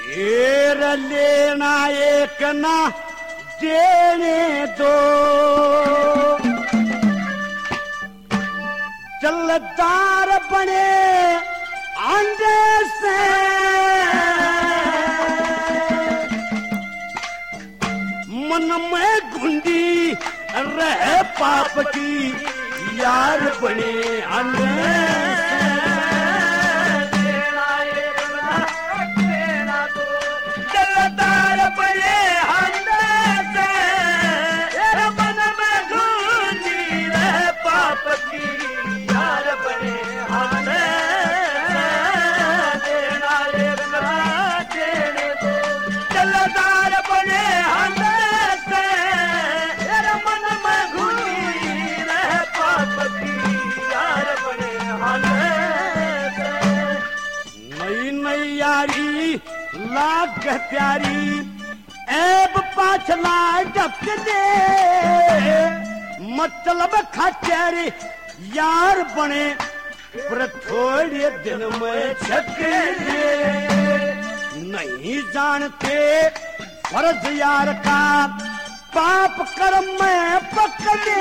ढेर लेना एक ना देने दो, जलदार बने अंडे से मन में घुंडी रहे पाप की, यार बने अंडे लाग प्यारी ऐब पाछला ढक दे, मतलब खचेरे यार बने पर थोड़े दिन में छक दे। नहीं जानते फर्ज यार का पाप कर्म में पकड़े,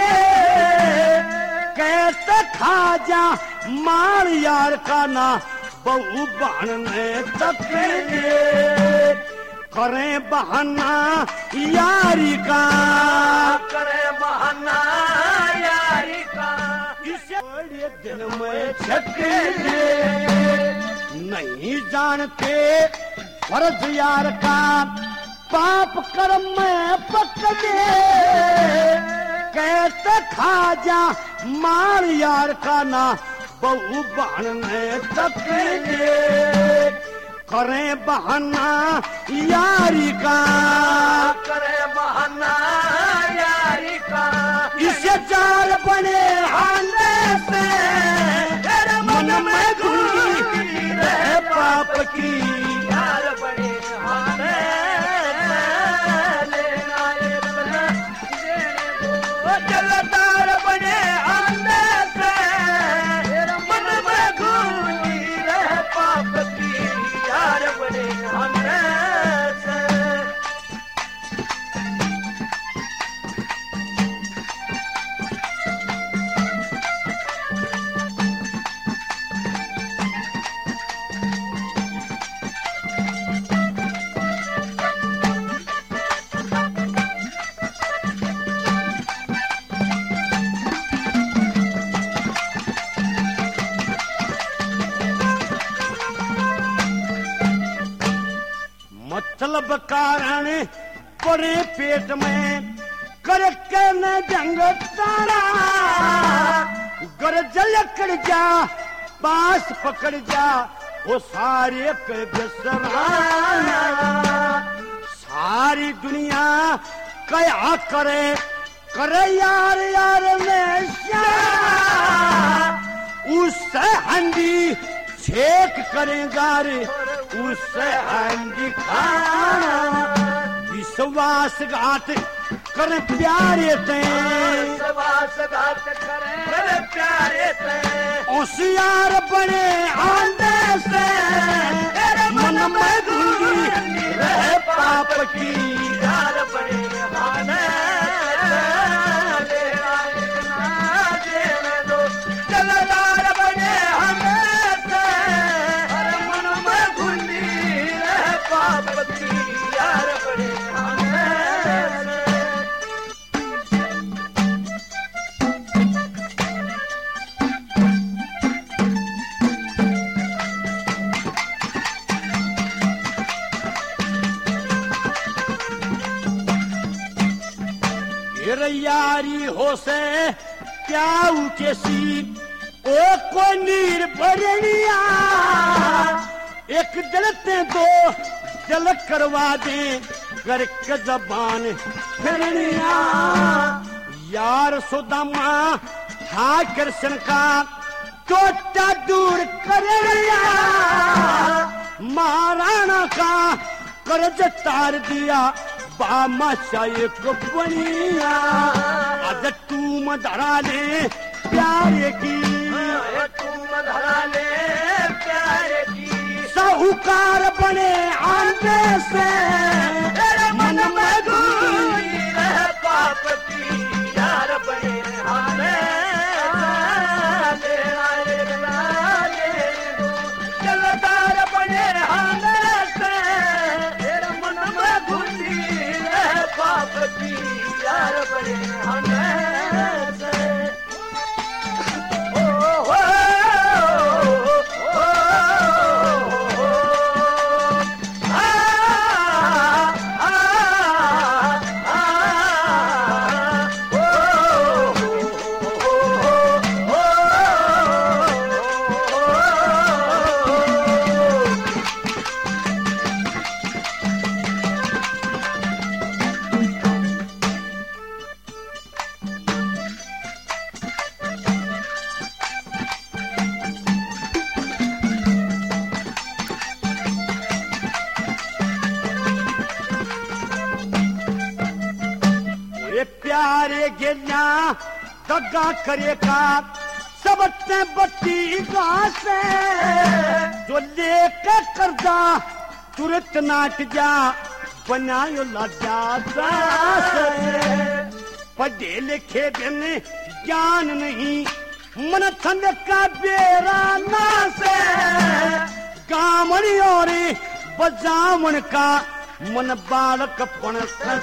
कैसे खा जा मार यार का ना बहु बहने तक करें बहाना यारी का, करें बहाना यारी का, इसे बड़े दिन में छके नहीं जानते फर्ज यार का पाप कर्म में पकड़े, कैसे खा जा मार यार का ना बहु बहने तक करें बहाना यारी का, करें बहाना यारी का, इसे चार बने हाने से मन में घुली रहे पाप की, यार बने हाने लेना जलदार बने हाने से मन में घुली रहे पाप की, यार बने हाने से। मतलब कारण पड़े पेट में करके न जंग तारा, गरजल कर जा पास पकड़ जा वो सारे के बेसराना, सारी दुनिया क्या करे करे यार यार में उससे हंडी छेक करेगा रे उससे हंडी खाना, विश्वास घाट कर प्यारे ते, विश्वास घाट करे प्यारे ते, होशियार बने आंधे से मन में घुली रहे पाप की, यार बने आंधे जलदार बने आंधे से मन में घुली रहे पाप की, यार बने यारी हो से क्या उकेसी ओ को नीर भरनिया, एक जलते दो जल करवा दे करके जबान फिरनिया, यार सुदामा था कृष्ण का चोटा दूर करनिया, महाराणा का कर्ज तार दिया बामा शाये को बनिया, आज तुम धरा ले प्यारे की, तुम धरा ले प्यारे की, सब साहूकार बने आने से तेरे मन में धूली रह पाप की यार बने आने जलदार बने आने से तेरे मन में धूली रह पाप की यार बने आने से प्यारे गेल्या दगा करे का सबते बत्ती घास जो लेकर कर्जा तुरंत नाट जा बनायो लाजा पढ़े लिखे दिन ज्ञान नहीं मन थंद का बेरा ना से गामड़ी और बजामण का मन बालक पण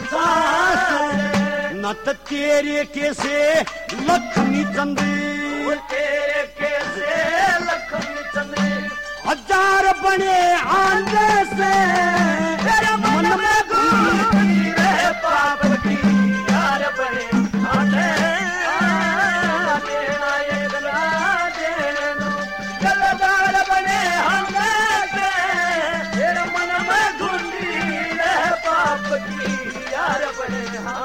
न त तेरे कैसे लक्ष्मी चंद तेरे कैसे लक्ष्मी चंद हजार बने आने से तेरे मन में धूली रह पाप की यार बने आने जलदार बने आने से तेरे मन में धूली रह पाप की यार बने